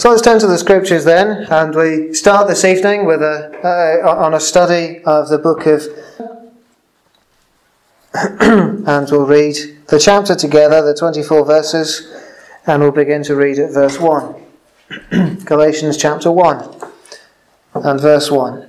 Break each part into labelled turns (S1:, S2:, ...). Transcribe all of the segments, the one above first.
S1: So let's turn to the Scriptures then, and we start this evening with on a study of the book of and we'll read the chapter together, the 24 verses, and we'll begin to read at verse 1. Galatians chapter 1 and verse 1.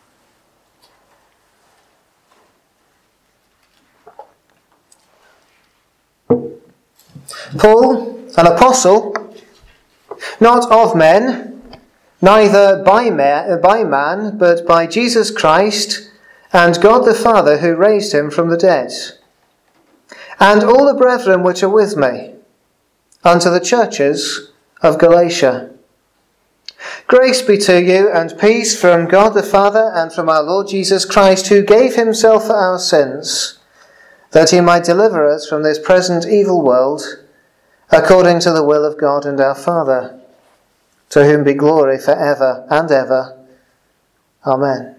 S1: Paul, an apostle, not of men, neither by man, but by Jesus Christ and God the Father who raised him from the dead, and all the brethren which are with me, unto the churches of Galatia. Grace be to you and peace from God the Father and from our Lord Jesus Christ, who gave himself for our sins, that he might deliver us from this present evil world, according to the will of God and our Father, to whom be glory for ever and ever. Amen.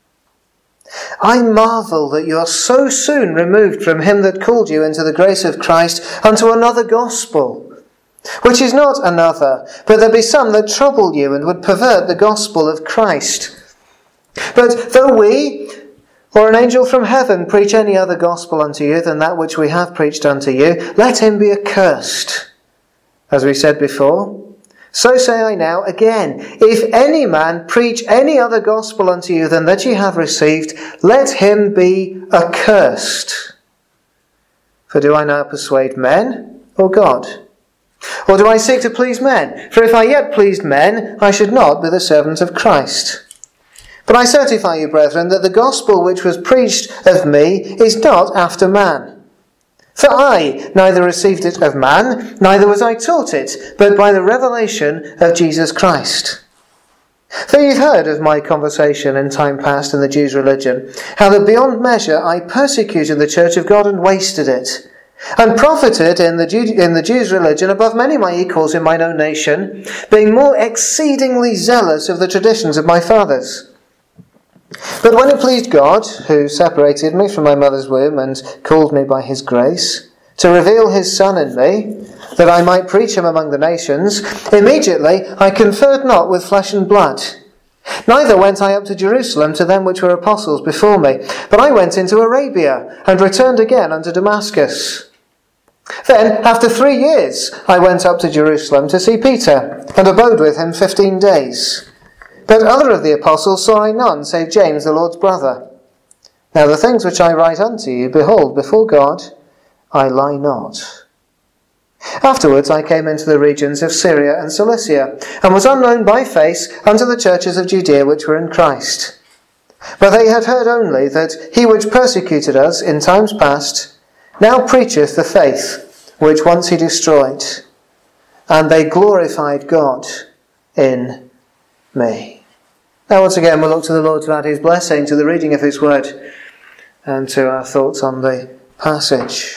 S1: I marvel that you are so soon removed from him that called you into the grace of Christ unto another gospel, which is not another, but there be some that trouble you and would pervert the gospel of Christ. But though we, or an angel from heaven, preach any other gospel unto you than that which we have preached unto you, let him be accursed. As we said before, so say I now again, if any man preach any other gospel unto you than that ye have received, let him be accursed. For do I now persuade men or God? Or do I seek to please men? For if I yet pleased men, I should not be the servant of Christ. But I certify you, brethren, that the gospel which was preached of me is not after man. For I neither received it of man, neither was I taught it, but by the revelation of Jesus Christ. For you've heard of my conversation in time past in the Jews' religion, how that beyond measure I persecuted the church of God and wasted it, and profited in the Jews' religion above many of my equals in mine own nation, being more exceedingly zealous of the traditions of my fathers. But when it pleased God, who separated me from my mother's womb and called me by his grace, to reveal his Son in me, that I might preach him among the nations, immediately I conferred not with flesh and blood. Neither went I up to Jerusalem to them which were apostles before me, but I went into Arabia, and returned again unto Damascus. Then, after 3 years, I went up to Jerusalem to see Peter, and abode with him 15 days. But other of the apostles saw I none, save James the Lord's brother. Now the things which I write unto you, behold, before God, I lie not. Afterwards I came into the regions of Syria and Cilicia, and was unknown by face unto the churches of Judea which were in Christ. But they had heard only that he which persecuted us in times past now preacheth the faith which once he destroyed, and they glorified God in me. Now once again we'll look to the Lord to add his blessing to the reading of his word and to our thoughts on the passage.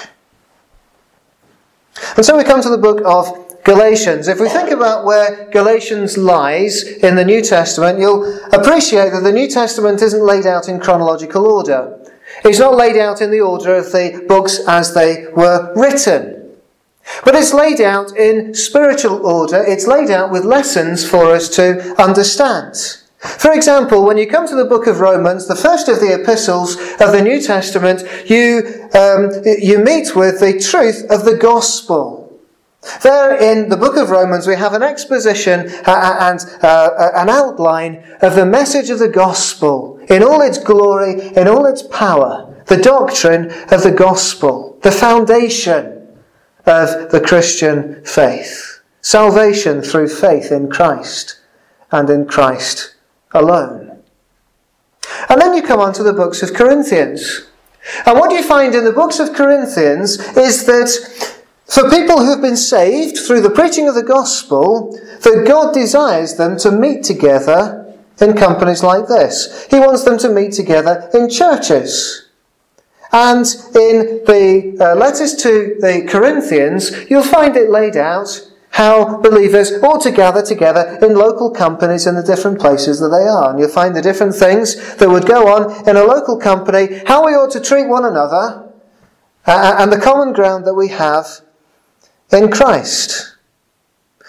S1: And so we come to the book of Galatians. If we think about where Galatians lies in the New Testament, you'll appreciate that the New Testament isn't laid out in chronological order. It's not laid out in the order of the books as they were written. But it's laid out in spiritual order. It's laid out with lessons for us to understand. For example, when you come to the book of Romans, the first of the epistles of the New Testament, you meet with the truth of the gospel. There in the book of Romans we have an exposition and an outline of the message of the gospel in all its glory, in all its power, the doctrine of the gospel, the foundation of the Christian faith. Salvation through faith in Christ and in Christ alone. And then you come on to the books of Corinthians. And what you find in the books of Corinthians is that for people who have been saved through the preaching of the gospel, that God desires them to meet together in companies like this. He wants them to meet together in churches. And in the letters to the Corinthians, you'll find it laid out how believers ought to gather together in local companies in the different places that they are. And you'll find the different things that would go on in a local company, how we ought to treat one another, and the common ground that we have in Christ.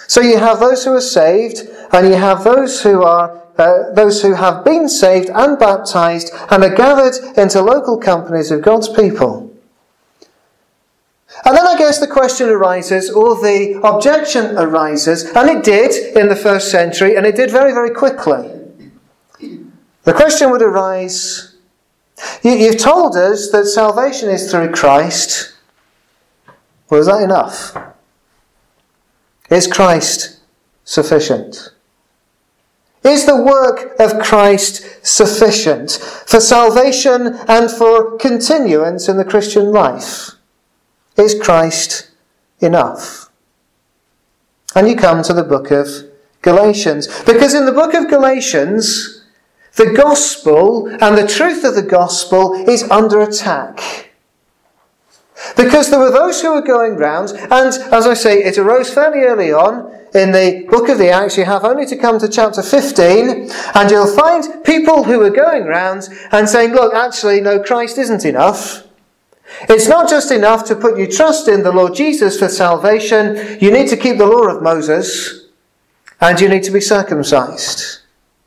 S1: So you have those who are saved, and you have those who have been saved and baptized and are gathered into local companies of God's people. And then I guess the question arises, or the objection arises, and it did in the first century, and it did very, very quickly. The question would arise, you've told us that salvation is through Christ. Well, is that enough? Is Christ sufficient? Is the work of Christ sufficient for salvation and for continuance in the Christian life? Is Christ enough? And you come to the book of Galatians. Because in the book of Galatians, the gospel and the truth of the gospel is under attack. Because there were those who were going round, and as I say, it arose fairly early on in the book of the Acts. You have only to come to chapter 15, and you'll find people who were going round and saying, look, actually, no, Christ isn't enough. It's not just enough to put your trust in the Lord Jesus for salvation. You need to keep the law of Moses, and you need to be circumcised.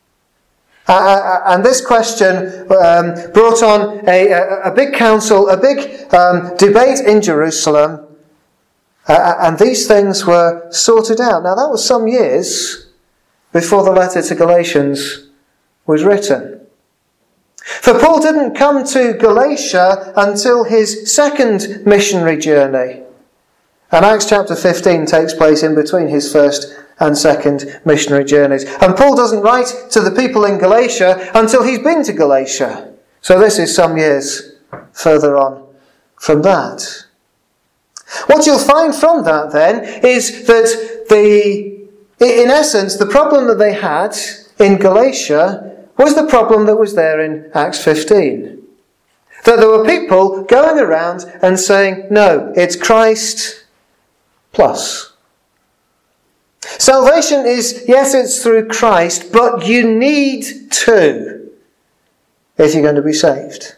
S1: And this question brought on a big council, a big debate in Jerusalem, and these things were sorted out. Now that was some years before the letter to Galatians was written. For Paul didn't come to Galatia until his second missionary journey. And Acts chapter 15 takes place in between his first and second missionary journeys. And Paul doesn't write to the people in Galatia until he's been to Galatia. So this is some years further on from that. What you'll find from that then is that in essence, the problem that they had in Galatia was the problem that was there in Acts 15. That there were people going around and saying, no, it's Christ plus. Salvation is, yes, it's through Christ, but you need to if you're going to be saved.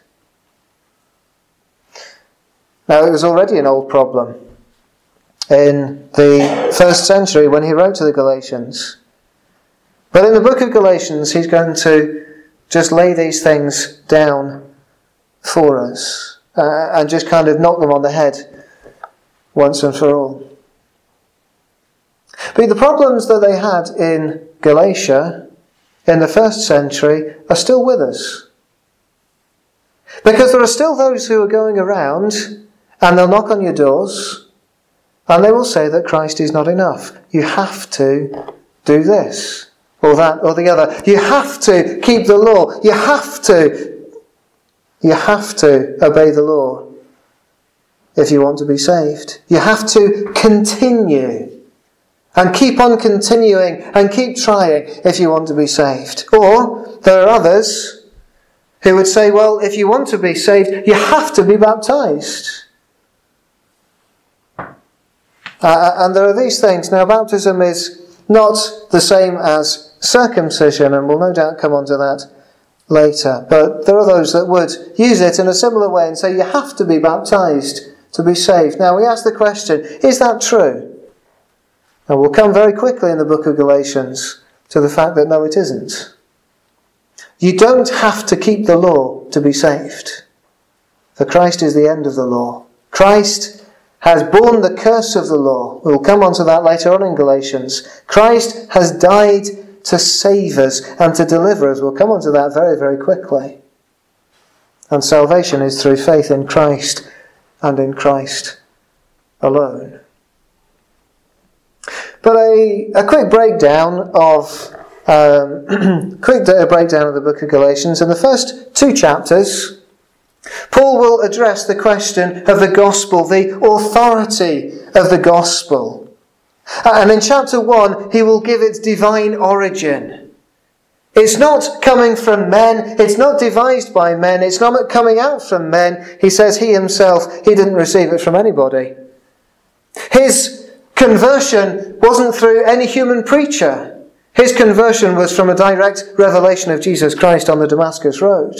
S1: Now, it was already an old problem in the first century when he wrote to the Galatians. But in the book of Galatians, he's going to just lay these things down for us and just kind of knock them on the head once and for all. But the problems that they had in Galatia in the first century are still with us. Because there are still those who are going around and they'll knock on your doors and they will say that Christ is not enough. You have to do this or that or the other. You have to keep the law. You have to obey the law if you want to be saved. You have to continue and keep on continuing and keep trying if you want to be saved. Or there are others who would say, well, if you want to be saved, you have to be baptized. And there are these things. Now, baptism is not the same as circumcision, and we'll no doubt come on to that later. But there are those that would use it in a similar way and say you have to be baptized to be saved. Now, we ask the question, is that true? And we'll come very quickly in the book of Galatians to the fact that no, it isn't. You don't have to keep the law to be saved. For Christ is the end of the law. Christ has borne the curse of the law. We'll come on to that later on in Galatians. Christ has died to save us and to deliver us. We'll come on to that very, very quickly. And salvation is through faith in Christ and in Christ alone. But a quick breakdown of the book of Galatians. In the first 2 chapters, Paul will address the question of the gospel, the authority of the gospel. And in chapter 1, he will give its divine origin. It's not coming from men, it's not devised by men, it's not coming out from men. He says he himself, he didn't receive it from anybody. His conversion wasn't through any human preacher. His conversion was from a direct revelation of Jesus Christ on the Damascus Road.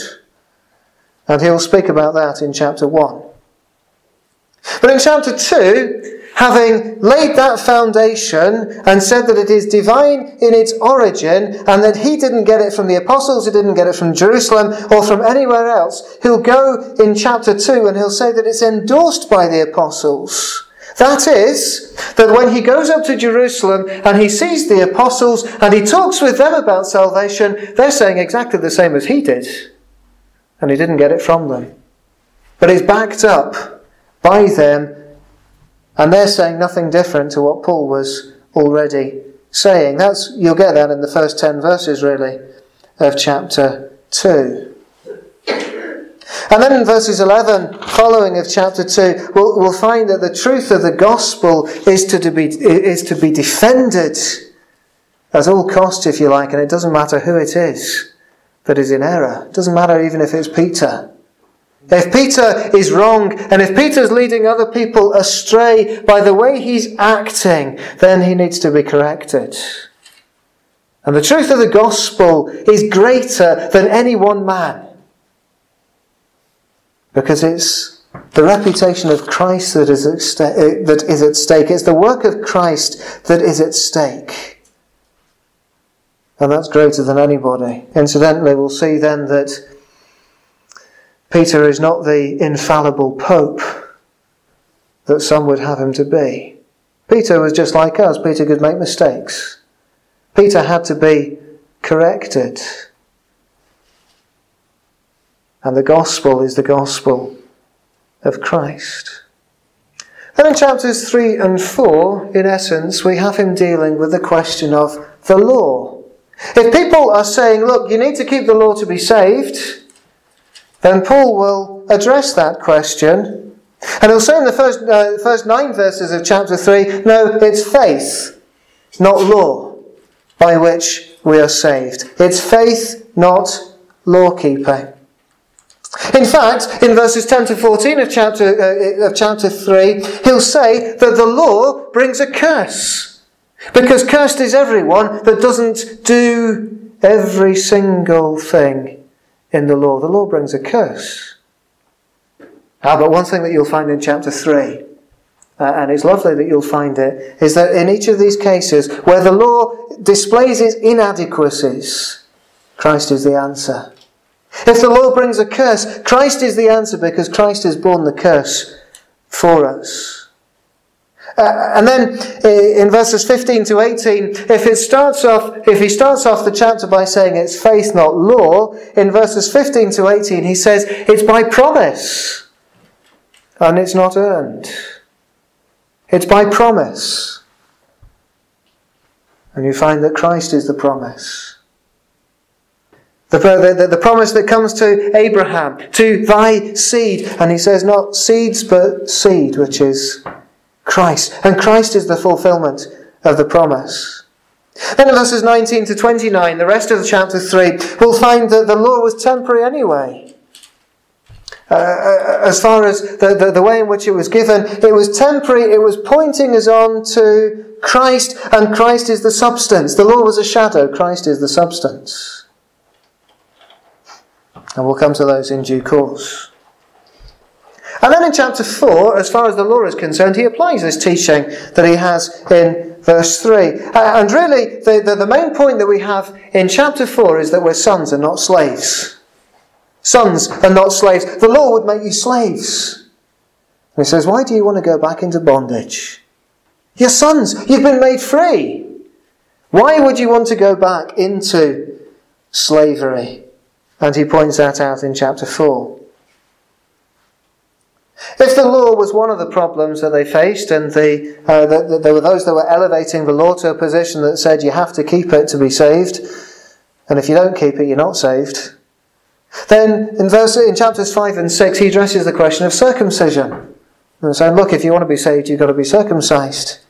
S1: And he'll speak about that in chapter 1. But in chapter 2, having laid that foundation and said that it is divine in its origin and that he didn't get it from the apostles, he didn't get it from Jerusalem or from anywhere else, he'll go in chapter 2 and he'll say that it's endorsed by the apostles. That is, that when he goes up to Jerusalem and he sees the apostles and he talks with them about salvation, they're saying exactly the same as he did. And he didn't get it from them. But it's backed up by them, and they're saying nothing different to what Paul was already saying. You'll get that in the first 10 verses, really, of chapter 2. And then in verses 11, following of chapter 2, we'll find that the truth of the gospel is to be defended at all cost, if you like, and it doesn't matter who it is that is in error. It doesn't matter even if it's Peter. If Peter is wrong, and if Peter's leading other people astray by the way he's acting, then he needs to be corrected. And the truth of the gospel is greater than any one man. Because it's the reputation of Christ that is at stake. It's the work of Christ that is at stake. And that's greater than anybody. Incidentally, we'll see then that Peter is not the infallible pope that some would have him to be. Peter was just like us. Peter could make mistakes. Peter had to be corrected. And the gospel is the gospel of Christ. Then in chapters 3 and 4, in essence, we have him dealing with the question of the law. If people are saying, look, you need to keep the law to be saved, then Paul will address that question. And he'll say in the first 9 verses of chapter 3, no, it's faith, not law, by which we are saved. It's faith, not law keeping. In fact, in verses 10 to 14 of chapter 3, he'll say that the law brings a curse. Because cursed is everyone that doesn't do every single thing in the law. The law brings a curse. But one thing that you'll find in chapter 3, and it's lovely that you'll find it, is that in each of these cases where the law displays its inadequacies, Christ is the answer. If the law brings a curse, Christ is the answer because Christ has borne the curse for us. And then in verses 15 to 18, if he starts off the chapter by saying it's faith, not law, in verses 15 to 18 he says it's by promise and it's not earned. It's by promise. And you find that Christ is the promise. The promise that comes to Abraham, to thy seed. And he says not seeds but seed, which is Christ. And Christ is the fulfillment of the promise. Then in verses 19 to 29, the rest of chapter 3, we'll find that the law was temporary anyway. As far as the way in which it was given, it was temporary, it was pointing us on to Christ, and Christ is the substance. The law was a shadow, Christ is the substance. And we'll come to those in due course. And then in chapter 4, as far as the law is concerned, he applies this teaching that he has in verse 3. And really, the main point that we have in chapter 4 is that we're sons and not slaves. Sons and not slaves. The law would make you slaves. And he says, why do you want to go back into bondage? You're sons. You've been made free. Why would you want to go back into slavery? And he points that out in chapter 4. If the law was one of the problems that they faced, and there were those that were elevating the law to a position that said you have to keep it to be saved, and if you don't keep it, you're not saved, then in chapters 5 and 6, he addresses the question of circumcision. And saying, look, if you want to be saved, you've got to be circumcised.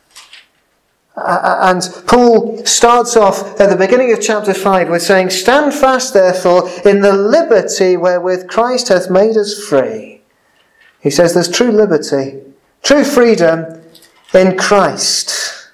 S1: And Paul starts off at the beginning of chapter 5 with saying, stand fast therefore in the liberty wherewith Christ hath made us free. He says there's true liberty, true freedom in Christ.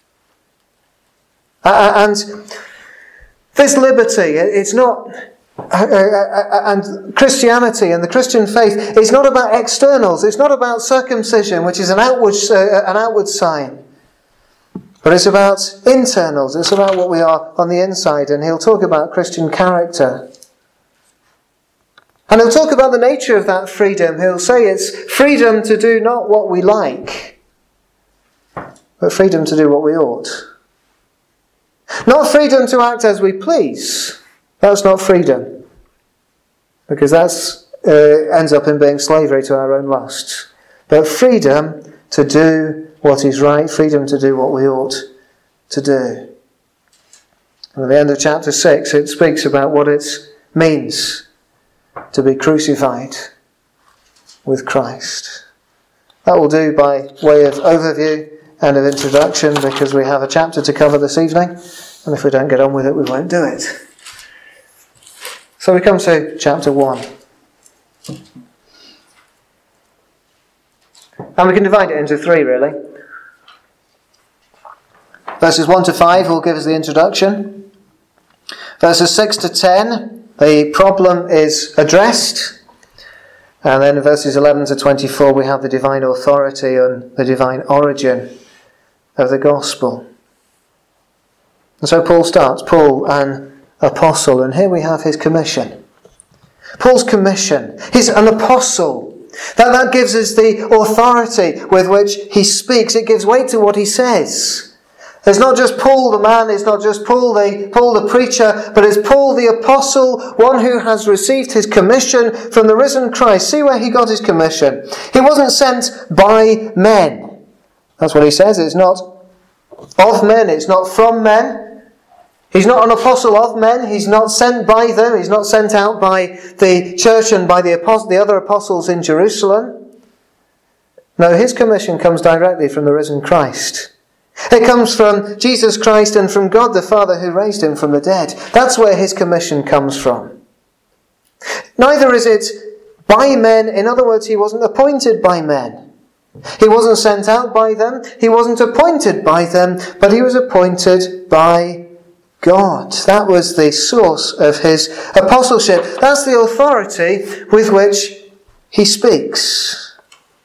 S1: And this liberty, it's not And Christianity and the Christian faith is not about externals. It's not about circumcision, which is an outward sign. But it's about internals. It's about what we are on the inside. And he'll talk about Christian character. And he'll talk about the nature of that freedom. He'll say it's freedom to do not what we like, but freedom to do what we ought. Not freedom to act as we please. That's not freedom. Because that ends up in being slavery to our own lusts. But freedom to do what is right, freedom to do what we ought to do. And at the end of chapter 6, it speaks about what it means to be crucified with Christ. That will do by way of overview and of introduction, because we have a chapter to cover this evening, and if we don't get on with it, we won't do it. So we come to chapter 1. And we can divide it into 3, really. Verses 1 to 5 will give us the introduction. Verses 6 to 10, the problem is addressed. And then in verses 11 to 24, we have the divine authority and the divine origin of the gospel. And so Paul starts. Paul, an apostle, and here we have his commission. Paul's commission. He's an apostle. That gives us the authority with which he speaks. It gives weight to what he says. It's not just Paul the man, it's not just Paul the preacher, but it's Paul the apostle, one who has received his commission from the risen Christ. See where he got his commission. He wasn't sent by men. That's what he says. It's not of men, it's not from men. He's not an apostle of men. He's not sent by them. He's not sent out by the church and by the other apostles in Jerusalem. No, his commission comes directly from the risen Christ. It comes from Jesus Christ and from God the Father who raised him from the dead. That's where his commission comes from. Neither is it by men. In other words, he wasn't appointed by men. He wasn't sent out by them. He wasn't appointed by them. But he was appointed by God. That was the source of his apostleship. That's the authority with which he speaks.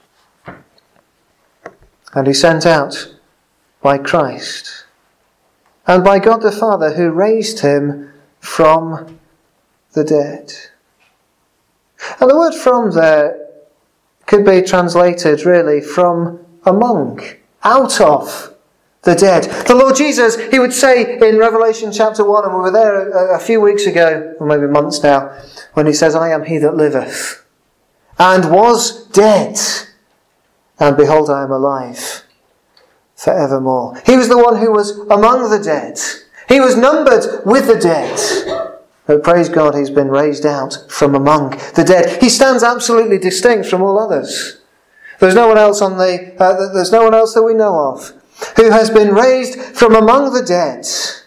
S1: And he's sent out by Christ and by God the Father who raised him from the dead. And the word from there could be translated really from among, out of the dead. The Lord Jesus, he would say in Revelation chapter 1, and we were there a few weeks ago, or maybe months now, when he says, I am he that liveth, and was dead, and behold, I am alive forevermore. He was the one who was among the dead. He was numbered with the dead. But praise God, he's been raised out from among the dead. He stands absolutely distinct from all others. There's no one else there's no one else that we know of who has been raised from among the dead,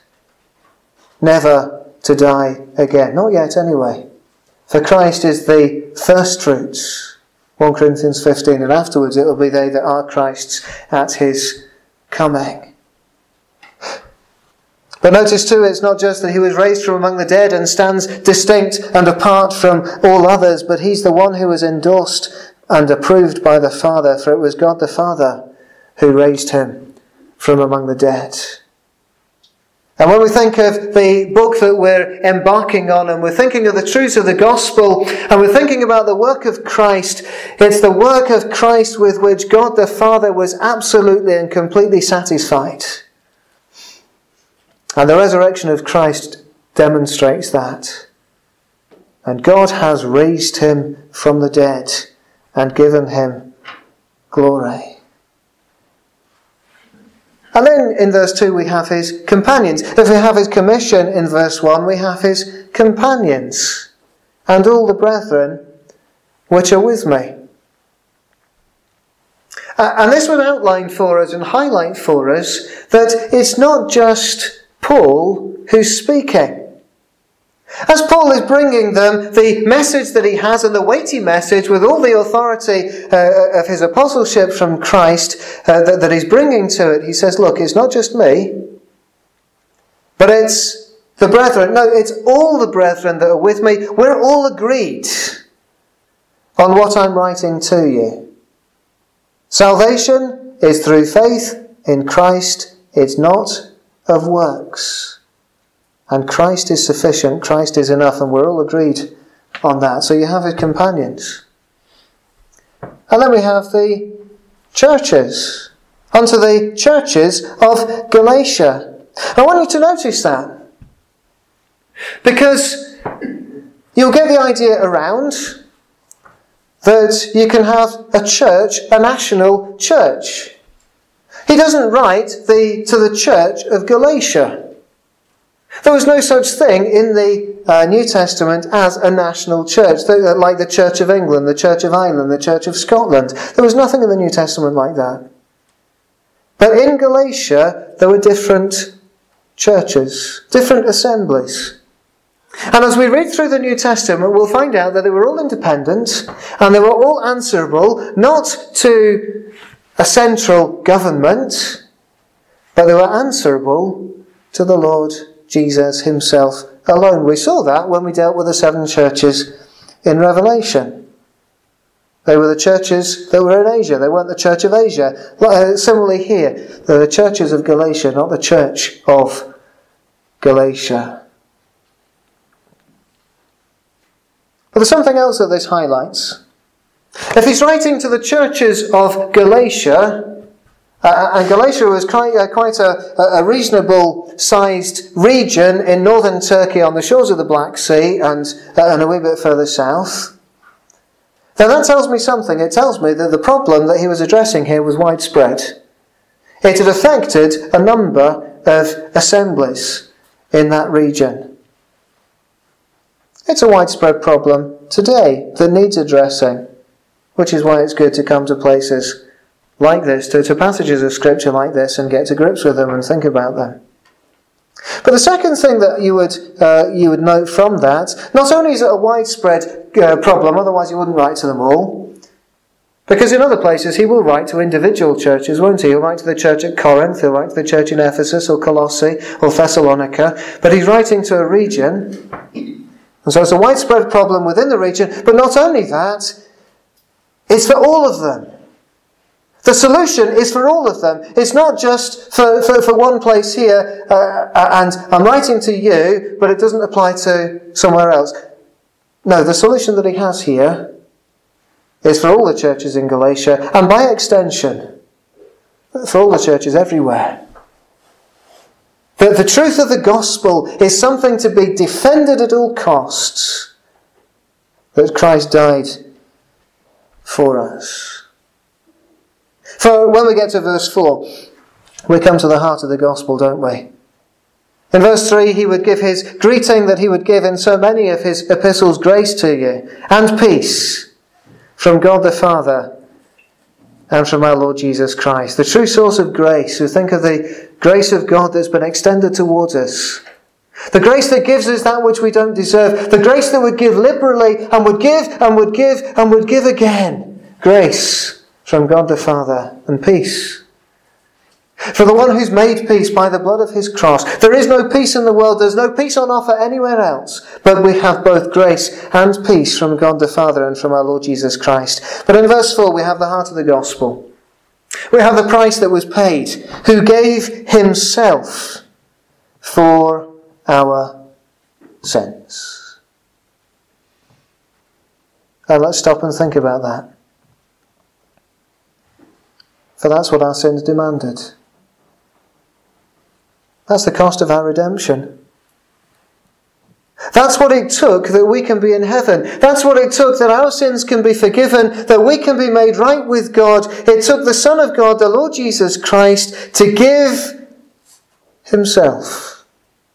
S1: never to die again. Not yet, anyway. For Christ is the first fruits, 1 Corinthians 15, and afterwards it will be they that are Christ's at his coming. But notice too, it's not just that he was raised from among the dead and stands distinct and apart from all others, but he's the one who was endorsed and approved by the Father, for it was God the Father who raised him from among the dead. And when we think of the book that we're embarking on, and we're thinking of the truths of the gospel, and we're thinking about the work of Christ, it's the work of Christ with which God the Father was absolutely and completely satisfied. And the resurrection of Christ demonstrates that. And God has raised him from the dead and given him glory. And then in verse 2 we have his companions. If we have his commission in verse 1, we have his companions. And all the brethren which are with me. And this would outline for us and highlight for us that it's not just Paul who's speaking. As Paul is bringing them the message that he has, and the weighty message with all the authority of his apostleship from Christ that he's bringing to it, he says, look, it's not just me, but it's the brethren. No, it's all the brethren that are with me. We're all agreed on what I'm writing to you. Salvation is through faith in Christ. It's not of works. And Christ is sufficient. Christ is enough. And we're all agreed on that. So you have his companions. And then we have the churches. Unto the churches of Galatia. I want you to notice that. Because you'll get the idea around that you can have a church, a national church. He doesn't write to the church of Galatia. There was no such thing in the New Testament as a national church, like the Church of England, the Church of Ireland, the Church of Scotland. There was nothing in the New Testament like that. But in Galatia, there were different churches, different assemblies. And as we read through the New Testament, we'll find out that they were all independent and they were all answerable, not to a central government, but they were answerable to the Lord Jesus himself alone. We saw that when we dealt with the 7 churches in Revelation. They were the churches that were in Asia. They weren't the Church of Asia. Similarly here, they're the churches of Galatia, not the Church of Galatia. But there's something else that this highlights. If he's writing to the churches of Galatia, and Galatia was quite a reasonable sized region in northern Turkey on the shores of the Black Sea and a wee bit further south, then that tells me something. It tells me that the problem that he was addressing here was widespread. It had affected a number of assemblies in that region. It's a widespread problem today that needs addressing, which is why it's good to come to places like this, to passages of Scripture like this, and get to grips with them and think about them. But the second thing that you would note from that, not only is it a widespread problem, otherwise he wouldn't write to them all, because in other places he will write to individual churches, won't he? He'll write to the church at Corinth, he'll write to the church in Ephesus or Colossae or Thessalonica, but he's writing to a region, and so it's a widespread problem within the region, but not only that, it's for all of them. The solution is for all of them. It's not just for one place here, and I'm writing to you, but it doesn't apply to somewhere else. No, the solution that he has here is for all the churches in Galatia, and by extension, for all the churches everywhere. That the truth of the gospel is something to be defended at all costs. That Christ died for us. For when we get to verse 4, we come to the heart of the gospel, don't we? In verse 3, he would give his greeting that he would give in so many of his epistles, grace to you, and peace from God the Father and from our Lord Jesus Christ. The true source of grace. We think of the grace of God that's been extended towards us. The grace that gives us that which we don't deserve. The grace that would give liberally and would give and would give and would give again. Grace from God the Father and peace. For the one who's made peace by the blood of his cross. There is no peace in the world. There's no peace on offer anywhere else. But we have both grace and peace from God the Father and from our Lord Jesus Christ. But in verse 4 we have the heart of the gospel. We have the price that was paid. Who gave himself for our sins. And let's stop and think about that. For that's what our sins demanded. That's the cost of our redemption. That's what it took that we can be in heaven. That's what it took that our sins can be forgiven, that we can be made right with God. It took the Son of God, the Lord Jesus Christ, to give himself.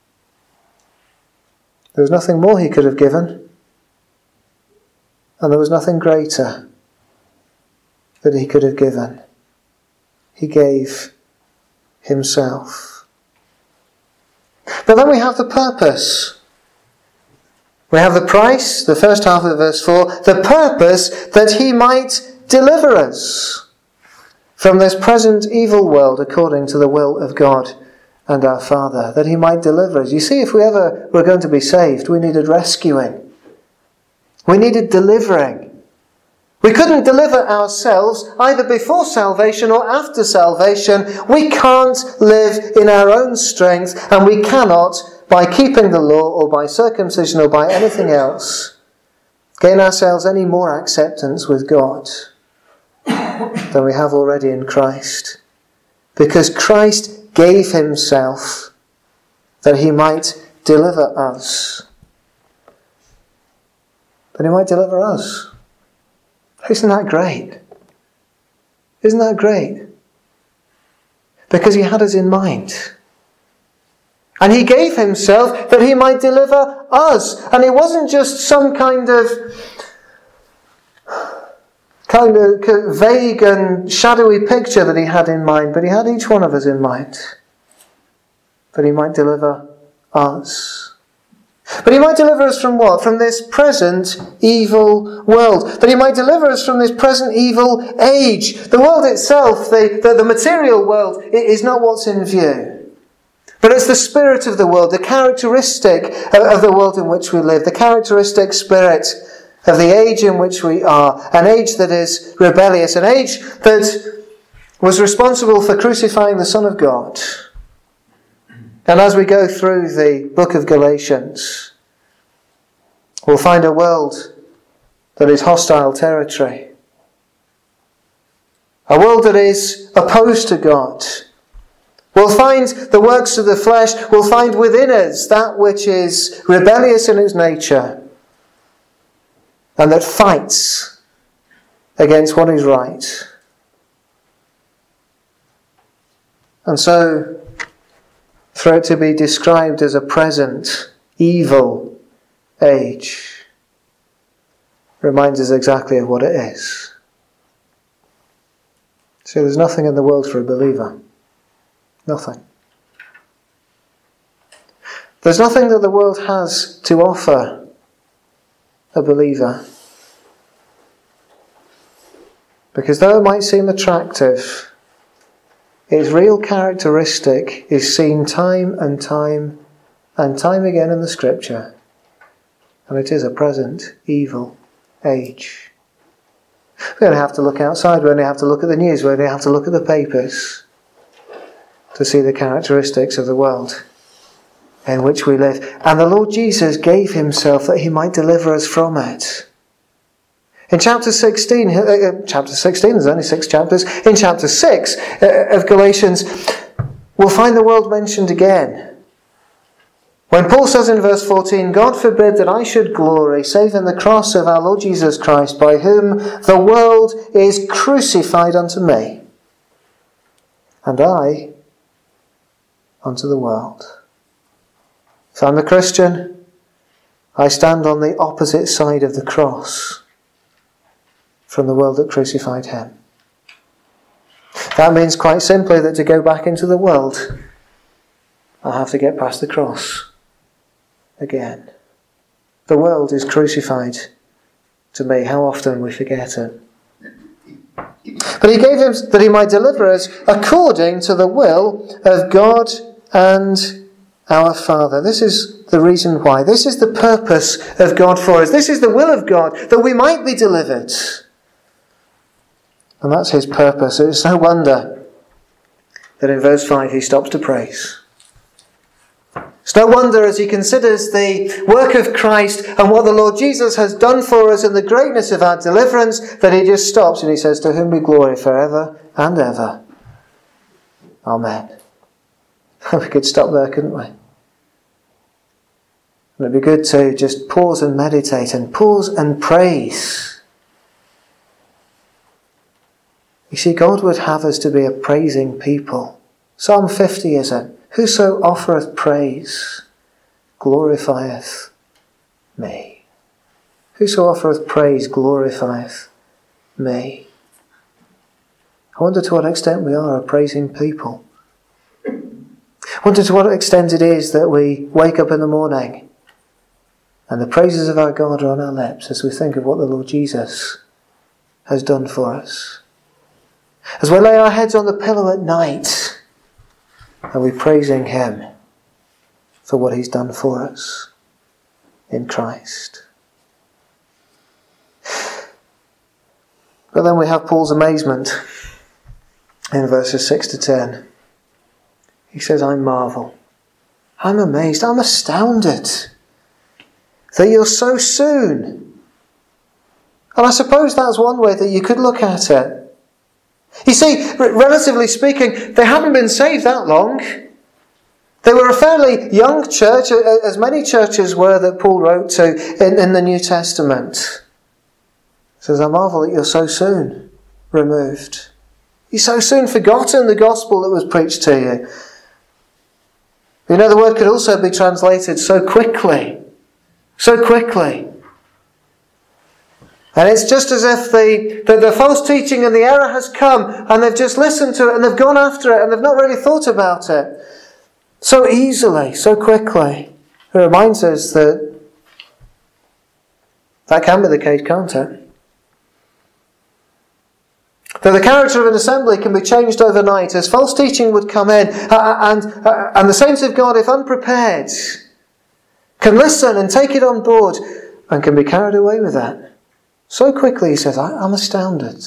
S1: There was nothing more he could have given, and there was nothing greater that he could have given. He gave himself. But then we have the purpose. We have the price, the first half of verse 4, the purpose that he might deliver us from this present evil world according to the will of God and our Father, that he might deliver us. You see, if we ever were going to be saved, we needed rescuing. We needed delivering. We couldn't deliver ourselves either before salvation or after salvation. We can't live in our own strength, and we cannot, by keeping the law or by circumcision or by anything else, gain ourselves any more acceptance with God than we have already in Christ. Because Christ gave himself that he might deliver us. That he might deliver us. Isn't that great? Isn't that great? Because he had us in mind. And he gave himself that he might deliver us. And it wasn't just some kind of vague and shadowy picture that he had in mind, but he had each one of us in mind. That he might deliver us. But he might deliver us from what? From this present evil world. That he might deliver us from this present evil age. The world itself, the material world, it is not what's in view. But it's the spirit of the world, the characteristic of the world in which we live, the characteristic spirit of the age in which we are. An age that is rebellious, an age that was responsible for crucifying the Son of God. And as we go through the book of Galatians, we'll find a world that is hostile territory. A world that is opposed to God. We'll find the works of the flesh. We'll find within us that which is rebellious in its nature and that fights against what is right. And so, for it to be described as a present evil age reminds us exactly of what it is. So there's nothing in the world for a believer. Nothing. There's nothing that the world has to offer a believer. Because though it might seem attractive, its real characteristic is seen time and time again in the Scripture. And it is a present evil age. We only have to look outside, we only have to look at the news, we only have to look at the papers to see the characteristics of the world in which we live. And the Lord Jesus gave himself that he might deliver us from it. In chapter 16, there's only 6 chapters. In chapter 6 of Galatians, we'll find the world mentioned again. When Paul says in verse 14, God forbid that I should glory, save in the cross of our Lord Jesus Christ, by whom the world is crucified unto me, and I unto the world. If I'm a Christian, I stand on the opposite side of the cross from the world that crucified him. That means quite simply that to go back into the world, I'll have to get past the cross again. The world is crucified to me. How often we forget it. But he gave him that he might deliver us according to the will of God and our Father. This is the reason why. This is the purpose of God for us. This is the will of God, that we might be delivered. And that's his purpose. It's no wonder that in verse 5 he stops to praise. It's no wonder as he considers the work of Christ and what the Lord Jesus has done for us and the greatness of our deliverance that he just stops and he says, to whom be glory forever and ever. Amen. We could stop there, couldn't we? And it'd be good to just pause and meditate and pause and praise. You see, God would have us to be a praising people. Psalm 50 is it? Whoso offereth praise glorifieth me. Whoso offereth praise glorifieth me. I wonder to what extent we are a praising people. I wonder to what extent it is that we wake up in the morning and the praises of our God are on our lips as we think of what the Lord Jesus has done for us. As we lay our heads on the pillow at night, Are we praising Him for what He's done for us in Christ? But then we have Paul's amazement in verses 6 to 10. He says, I marvel. I'm amazed. I'm astounded that you're so soon. And I suppose that's one way that you could look at it. You see, relatively speaking, they hadn't been saved that long. They were a fairly young church, as many churches were that Paul wrote to in the New Testament. He says, I marvel that you're so soon removed. You've so soon forgotten the gospel that was preached to you. You know, the word could also be translated so quickly. So quickly. And it's just as if the false teaching and the error has come and they've just listened to it and they've gone after it and they've not really thought about it. So easily, so quickly. It reminds us that can be the case, can't it? That the character of an assembly can be changed overnight as false teaching would come in and the saints of God, if unprepared, can listen and take it on board and can be carried away with that. So quickly, he says, I'm astounded.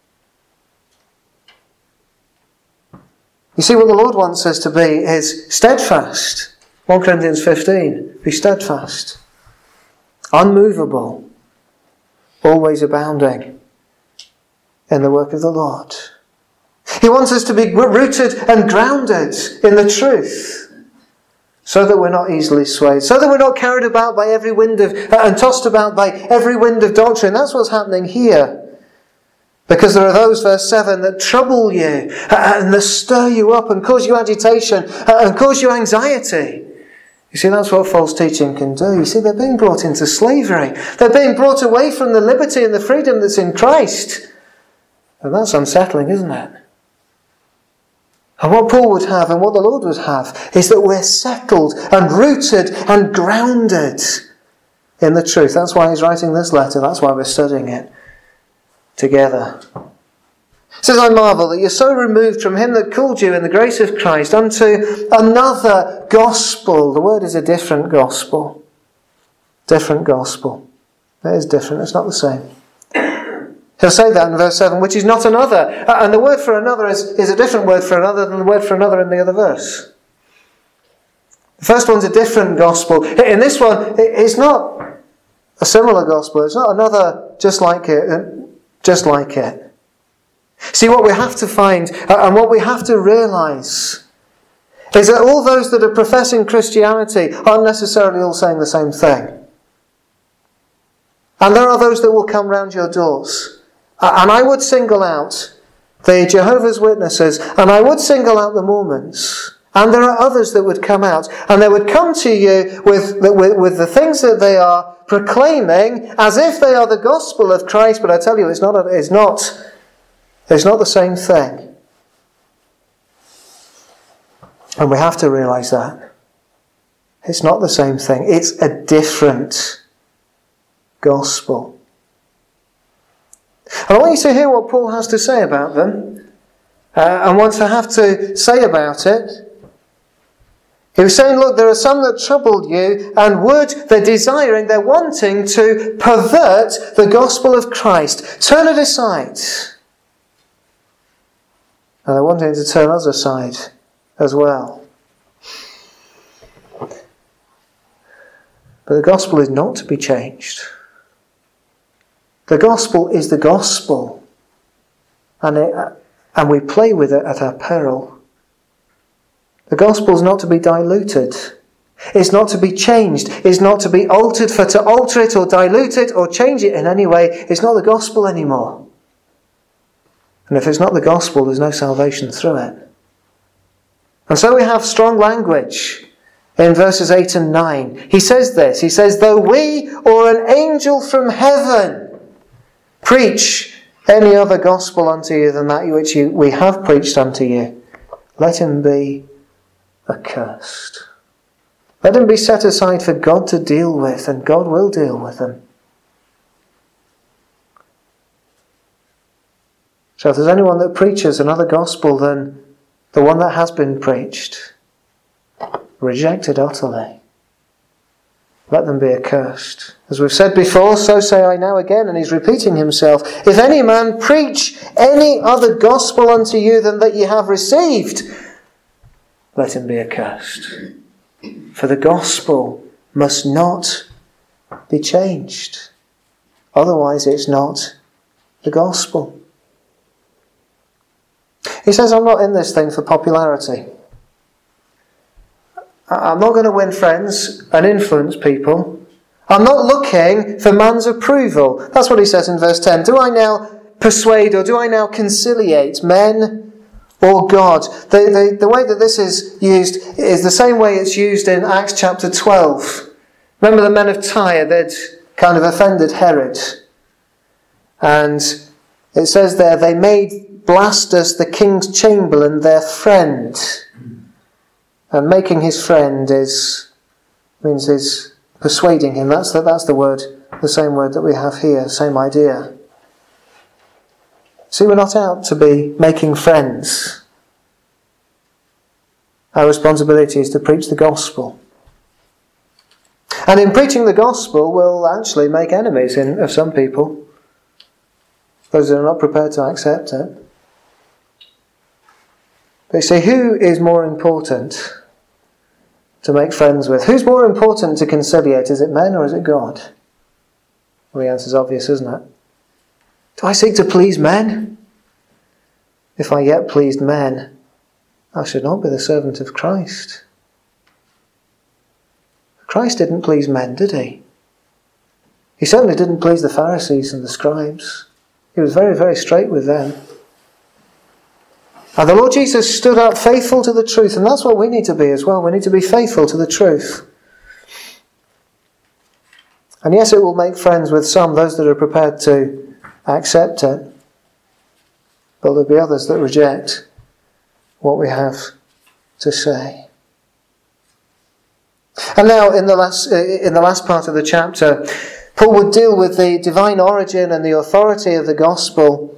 S1: You see, what the Lord wants us to be is steadfast. 1 Corinthians 15, be steadfast, unmovable, always abounding in the work of the Lord. He wants us to be rooted and grounded in the truth, so that we're not easily swayed, so that we're not carried about by every wind of and tossed about by every wind of doctrine. That's what's happening here. Because there are those, verse 7, that trouble you and that stir you up and cause you agitation and cause you anxiety. You see, that's what false teaching can do. You see, they're being brought into slavery. They're being brought away from the liberty and the freedom that's in Christ. And that's unsettling, isn't it? And what Paul would have and what the Lord would have is that we're settled and rooted and grounded in the truth. That's why he's writing this letter. That's why we're studying it together. It says, I marvel that you're so removed from him that called you in the grace of Christ unto another gospel. The word is a different gospel. Different gospel. It is different. It's not the same. He'll say that in verse 7, which is not another. And the word for another is a different word for another than the word for another in the other verse. The first one's a different gospel. In this one, it's not a similar gospel. It's not another just like it. Just like it. See, what we have to find and what we have to realise is that all those that are professing Christianity aren't necessarily all saying the same thing. And there are those that will come round your doors. And I would single out the Jehovah's Witnesses, and I would single out the Mormons. And there are others that would come out, and they would come to you with the things that they are proclaiming as if they are the gospel of Christ. But I tell you, it's not the same thing. And we have to realise that. It's not the same thing. It's a different gospel. And I want you to hear what Paul has to say about them, and what I have to say about it. He was saying, look, there are some that troubled you, and they're desiring, they're wanting to pervert the gospel of Christ. Turn it aside. And they're wanting to turn us aside as well. But the gospel is not to be changed. The gospel is the gospel. And we play with it at our peril. The gospel is not to be diluted. It's not to be changed. It's not to be altered for to alter it or dilute it or change it in any way. It's not the gospel anymore. And if it's not the gospel, there's no salvation through it. And so we have strong language in verses 8 and 9. He says this. He says, though we or an angel from heaven preach any other gospel unto you than that which we have preached unto you, let him be accursed. Let him be set aside for God to deal with, and God will deal with them. So if there's anyone that preaches another gospel than the one that has been preached, rejected utterly. Let them be accursed. As we've said before, so say I now again, and he's repeating himself. If any man preach any other gospel unto you than that ye have received, let him be accursed. For the gospel must not be changed. Otherwise it's not the gospel. He says, I'm not in this thing for popularity. I'm not going to win friends and influence people. I'm not looking for man's approval. That's what he says in verse 10. Do I now persuade or do I now conciliate men or God? The way that this is used is the same way it's used in Acts chapter 12. Remember the men of Tyre, they'd kind of offended Herod. And it says there, they made Blastus, the king's chamberlain, their friend. And making his friend is persuading him. That's the word, the same word that we have here, same idea. See, we're not out to be making friends. Our responsibility is to preach the gospel. And in preaching the gospel, we'll actually make enemies of some people. Those that are not prepared to accept it. But you see, who is more important to make friends with? Who's more important to conciliate? Is it men or is it God? Well, the answer's obvious, isn't it? Do I seek to please men? If I yet pleased men, I should not be the servant of Christ. Christ didn't please men, did he? He certainly didn't please the Pharisees and the scribes. He was very, very straight with them. And the Lord Jesus stood up faithful to the truth, and that's what we need to be as well. We need to be faithful to the truth. And yes, it will make friends with some, those that are prepared to accept it. But there'll be others that reject what we have to say. And now, in the last part of the chapter, Paul would deal with the divine origin and the authority of the gospel.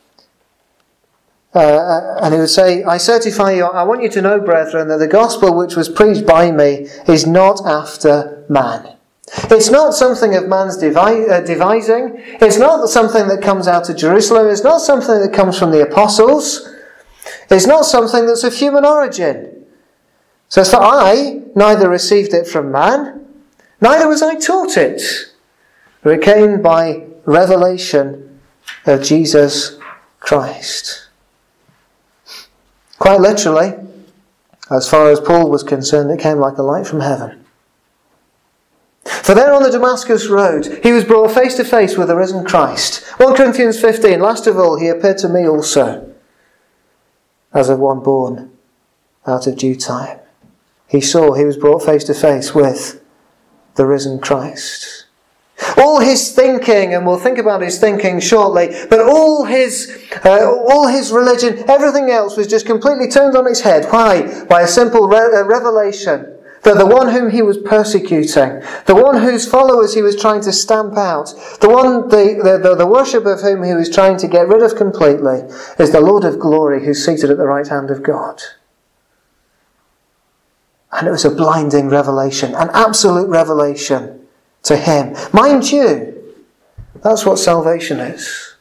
S1: And he would say, I certify you, I want you to know, brethren, that the gospel which was preached by me is not after man. It's not something of man's devising. It's not something that comes out of Jerusalem. It's not something that comes from the apostles. It's not something that's of human origin. So for I neither received it from man, neither was I taught it. For it came by revelation of Jesus Christ. Quite literally, as far as Paul was concerned, it came like a light from heaven. For there on the Damascus road, he was brought face to face with the risen Christ. 1 Corinthians 15, last of all, he appeared to me also, as of one born out of due time. He was brought face to face with the risen Christ. All his thinking, and we'll think about his thinking shortly, but all his religion, everything else was just completely turned on its head. Why? By a simple revelation that the one whom he was persecuting, the one whose followers he was trying to stamp out, the worship of whom he was trying to get rid of completely, is the Lord of glory who's seated at the right hand of God. And it was a blinding revelation, an absolute revelation to him. Mind you, that's what salvation is.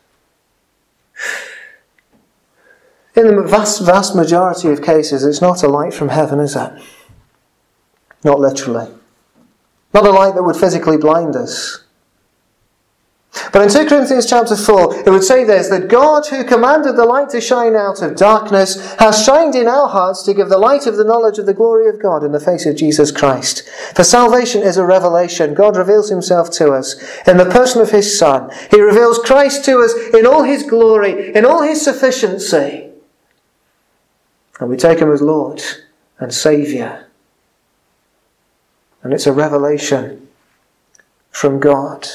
S1: In the vast majority of cases, it's not a light from heaven, is it? Not literally. Not a light that would physically blind us. But in 2 Corinthians chapter 4, it would say this, that God who commanded the light to shine out of darkness has shined in our hearts to give the light of the knowledge of the glory of God in the face of Jesus Christ. For salvation is a revelation. God reveals himself to us in the person of his Son. He reveals Christ to us in all his glory, in all his sufficiency. And we take him as Lord and Saviour. And it's a revelation from God.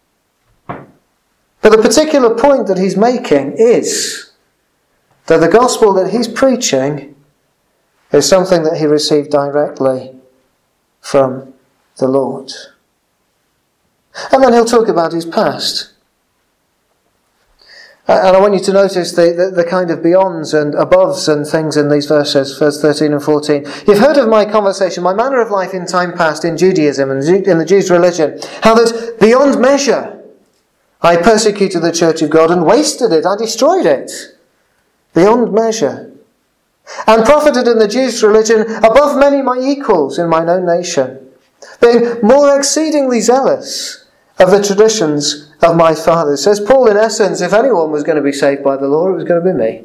S1: But the particular point that he's making is that the gospel that he's preaching is something that he received directly from the Lord. And then he'll talk about his past. And I want you to notice the kind of beyonds and aboves and things in these verses, verse 13 and 14. You've heard of my conversation, my manner of life in time past in Judaism and in the Jews' religion, how that beyond measure I persecuted the church of God and wasted it, I destroyed it, beyond measure, and profited in the Jews' religion above many my equals in mine own nation, being more exceedingly zealous of the traditions of my fathers. Says Paul, in essence, if anyone was going to be saved by the law, it was going to be me.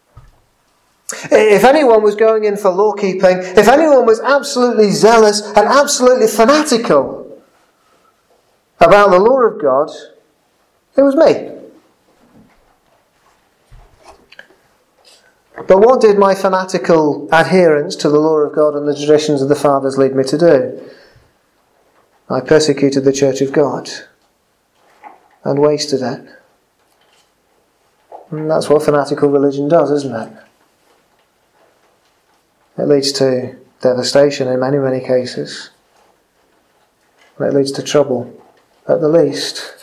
S1: If anyone was going in for law keeping, if anyone was absolutely zealous and absolutely fanatical about the law of God, it was me. But what did my fanatical adherence to the law of God and the traditions of the fathers lead me to do? I persecuted the church of God and wasted it. And that's what fanatical religion does, isn't it? It leads to devastation in many, many cases. And it leads to trouble, at the least.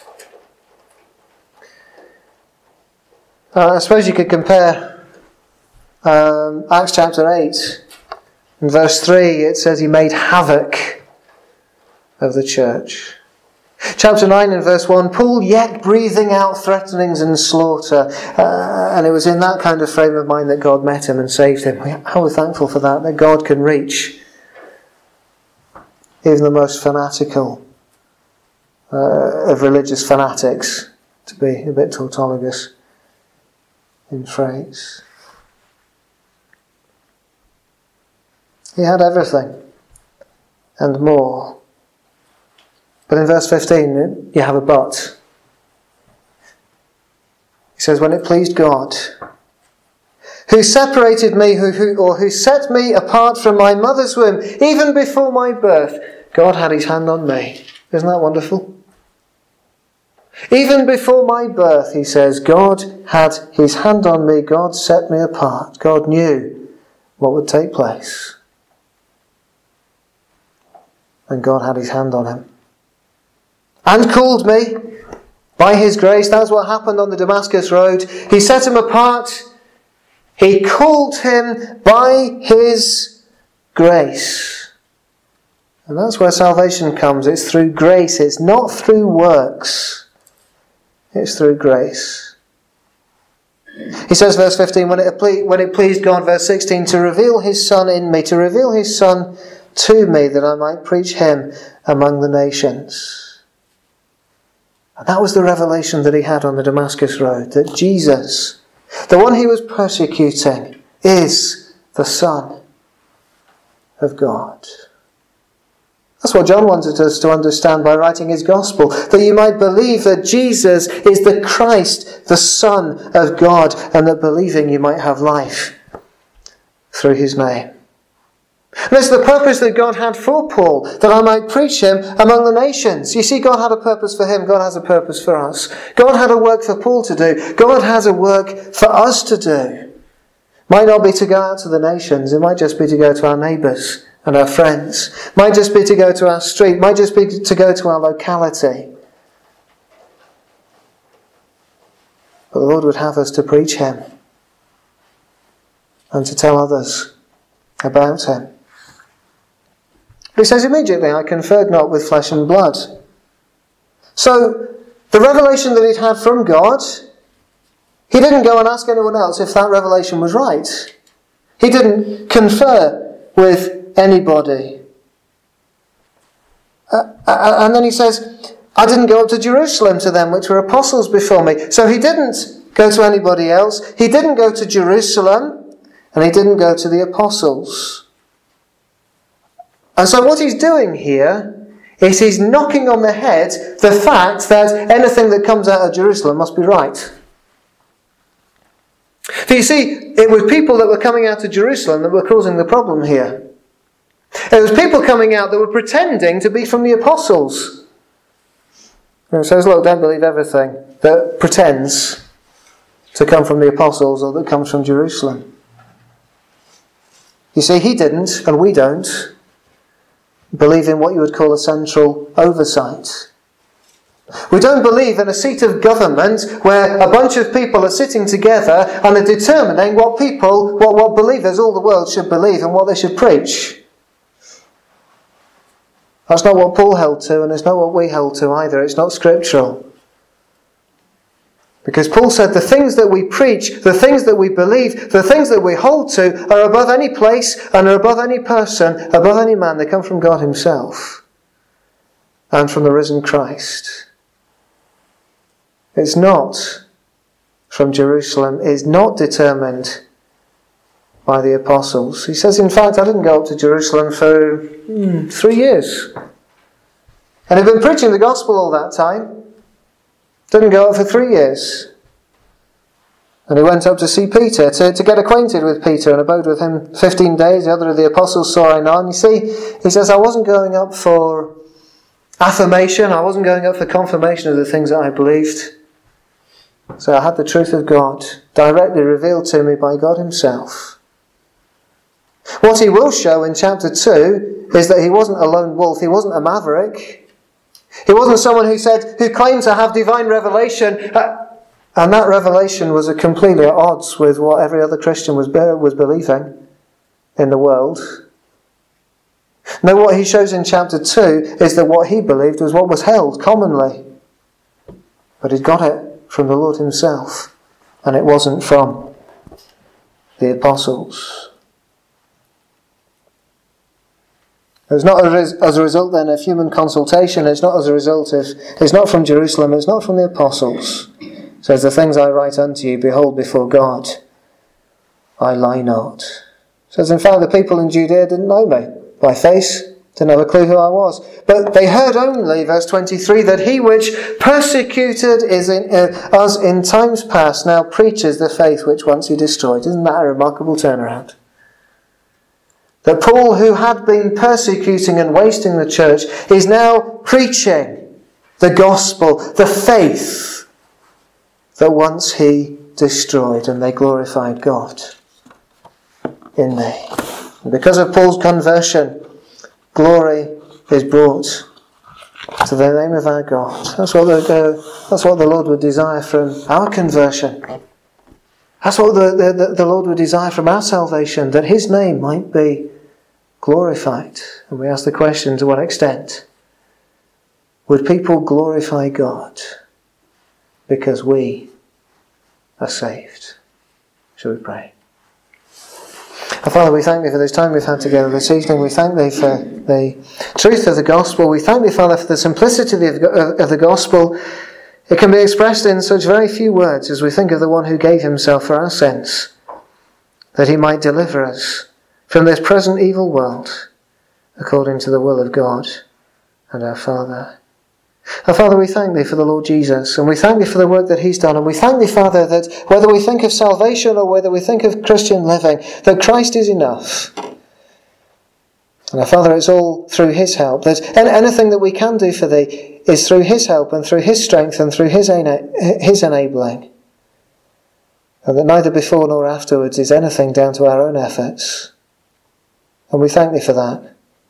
S1: I suppose you could compare Acts chapter 8. In verse 3 it says he made havoc of the church. Chapter 9 and verse 1, Paul yet breathing out threatenings and slaughter. And it was in that kind of frame of mind that God met him and saved him. How we're thankful for that God can reach even the most fanatical of religious fanatics, to be a bit tautologous in phrase. He had everything and more. But in verse 15, you have a but. He says, when it pleased God, who separated me, who set me apart from my mother's womb, even before my birth, God had his hand on me. Isn't that wonderful? Even before my birth, he says, God had his hand on me, God set me apart. God knew what would take place. And God had his hand on him. And called me by his grace. That's what happened on the Damascus road. He set him apart. He called him by his grace. And that's where salvation comes. It's through grace. It's not through works. It's through grace. He says, verse 15, when it pleased God, verse 16, to reveal his Son in me, to reveal his Son to me, that I might preach him among the nations. And that was the revelation that he had on the Damascus road, that Jesus, the one he was persecuting, is the Son of God. That's what John wanted us to understand by writing his gospel, that you might believe that Jesus is the Christ, the Son of God, and that believing you might have life through his name. And this is the purpose that God had for Paul, that I might preach him among the nations. You see, God had a purpose for him. God has a purpose for us. God had a work for Paul to do. God has a work for us to do. Might not be to go out to the nations. It might just be to go to our neighbours and our friends. Might just be to go to our street. Might just be to go to our locality. But the Lord would have us to preach him and to tell others about him. He says immediately, I conferred not with flesh and blood. So, the revelation that he'd had from God, he didn't go and ask anyone else if that revelation was right. He didn't confer with anybody. And then he says, I didn't go up to Jerusalem to them which were apostles before me. So he didn't go to anybody else. He didn't go to Jerusalem, and he didn't go to the apostles. And so what he's doing here is he's knocking on the head the fact that anything that comes out of Jerusalem must be right. For you see, it was people that were coming out of Jerusalem that were causing the problem here. It was people coming out that were pretending to be from the apostles. And it says, look, don't believe everything that pretends to come from the apostles or that comes from Jerusalem. You see, he didn't, and we don't, believe in what you would call a central oversight. We don't believe in a seat of government where a bunch of people are sitting together and are determining what believers all the world should believe and what they should preach. That's not what Paul held to, and it's not what we held to either. It's not scriptural. Because Paul said the things that we preach, the things that we believe, the things that we hold to are above any place and are above any person, above any man. They come from God himself and from the risen Christ. It's not from Jerusalem. It's not determined by the apostles. He says, in fact, I didn't go up to Jerusalem for 3 years. And I've been preaching the gospel all that time. Didn't go up for 3 years. And he went up to see Peter, to get acquainted with Peter, and abode with him 15 days. The other of the apostles saw I none. You see, he says, I wasn't going up for affirmation. I wasn't going up for confirmation of the things that I believed. So I had the truth of God directly revealed to me by God himself. What he will show in chapter 2 is that he wasn't a lone wolf. He wasn't a maverick. He wasn't someone who claimed to have divine revelation, and that revelation was completely at odds with what every other Christian was believing in the world. No, what he shows in chapter 2 is that what he believed was what was held commonly. But he'd got it from the Lord himself, and it wasn't from the apostles. It's not as a result then of human consultation. It's not as a result of. It's not from Jerusalem. It's not from the apostles. It says, "The things I write unto you, behold, before God, I lie not." It says, in fact, the people in Judea didn't know me by face, didn't have a clue who I was, but they heard only, verse 23, that he which persecuted us in times past now preaches the faith which once he destroyed. Isn't that a remarkable turnaround? That Paul, who had been persecuting and wasting the church, is now preaching the gospel, the faith that once he destroyed, and they glorified God in me. And because of Paul's conversion, glory is brought to the name of our God. That's what the Lord would desire from our conversion. That's what the Lord would desire from our salvation, that his name might be glorified. And we ask the question, to what extent would people glorify God because we are saved? Shall we pray? Our Father, we thank thee for this time we've had together this evening. We thank thee for the truth of the gospel. We thank thee, Father, for the simplicity of the gospel. It can be expressed in such very few words as we think of the one who gave himself for our sins, that he might deliver us from this present evil world, according to the will of God and our Father. Our Father, we thank thee for the Lord Jesus, and we thank thee for the work that he's done, and we thank thee, Father, that whether we think of salvation or whether we think of Christian living, that Christ is enough. And our Father, it's all through his help. That anything that we can do for thee is through his help and through his strength and through his enabling. And that neither before nor afterwards is anything down to our own efforts. And we thank thee for that.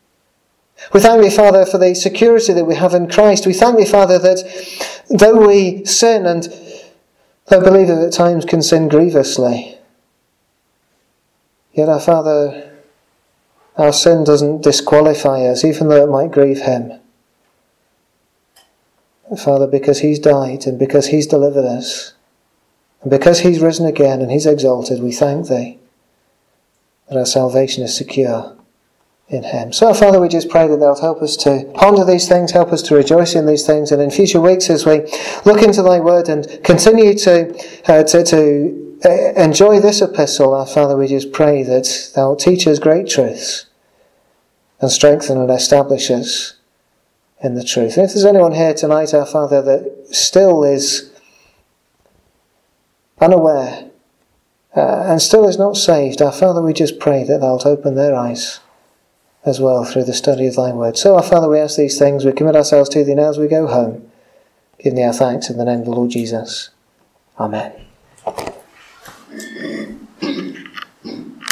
S1: We thank thee, Father, for the security that we have in Christ. We thank thee, Father, that though we sin, and though believers at times can sin grievously, yet our Father, our sin doesn't disqualify us, even though it might grieve him. Father, because he's died and because he's delivered us, and because he's risen again and he's exalted, we thank thee that our salvation is secure in him. So, Father, we just pray that thou help us to ponder these things, help us to rejoice in these things, and in future weeks as we look into thy word and continue to enjoy this epistle, our Father, we just pray that thou teach us great truths and strengthen and establish us in the truth. And if there's anyone here tonight, our Father, that still is unaware and still is not saved, our Father, we just pray that thou wilt open their eyes as well through the study of thy word. So, our Father, we ask these things, we commit ourselves to thee now as we go home, giving thee our thanks in the name of the Lord Jesus. Amen.